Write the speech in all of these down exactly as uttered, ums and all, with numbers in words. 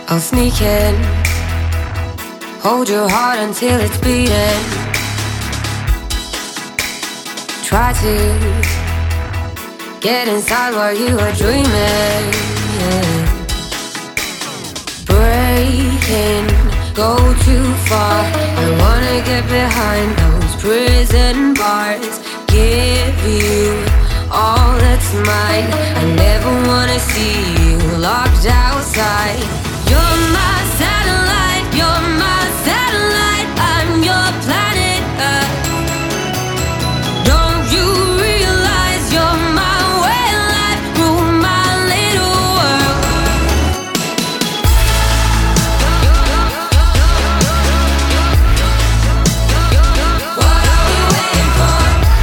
I'll sneak in, hold your heart until it's beating. Try to get inside while you are dreaming. Yeah. Breaking, go too far. I wanna get behind those prison bars. Give you all that's mine. I never wanna see you locked outside. You're my satellite, you're my satellite. I'm your planet Earth. Don't you realize you're my way of life? Rule my little world. What are we waiting for?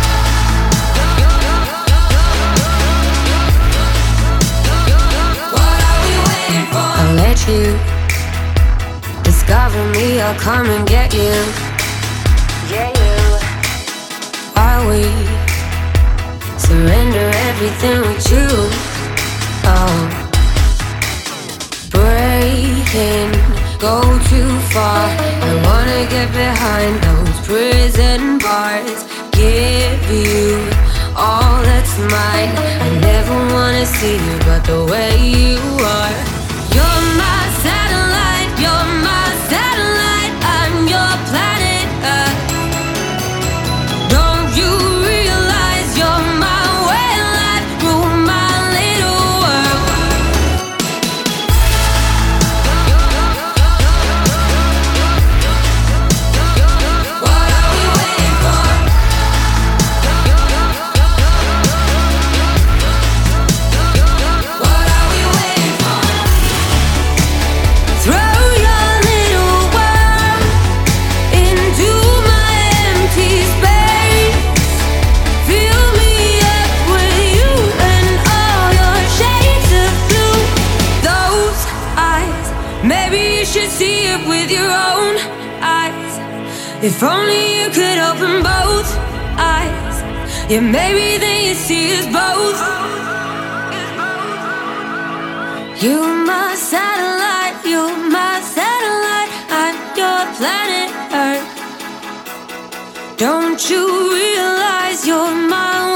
What are we waiting for? I'll let you discover me, I'll come and get you. Yeah, you. While we surrender everything we choose. Oh, breaking, go too far. I wanna get behind those prison bars. Give you all that's mine. I never wanna see you but the way you are. You're my satellite, you're my satellite. I'm your planet Earth. Don't you realize you're my way of life? Rule my little world. What are we waiting for? What are we waiting for? Throw your little world into my empty space. Fill me up with you and all your shades of blue. Those eyes, maybe you should see it with your own eyes. If only you could open both eyes. Yeah, maybe then you see us both. You're my satellite, you're my satellite. I'm your planet Earth. Don't you realize you're my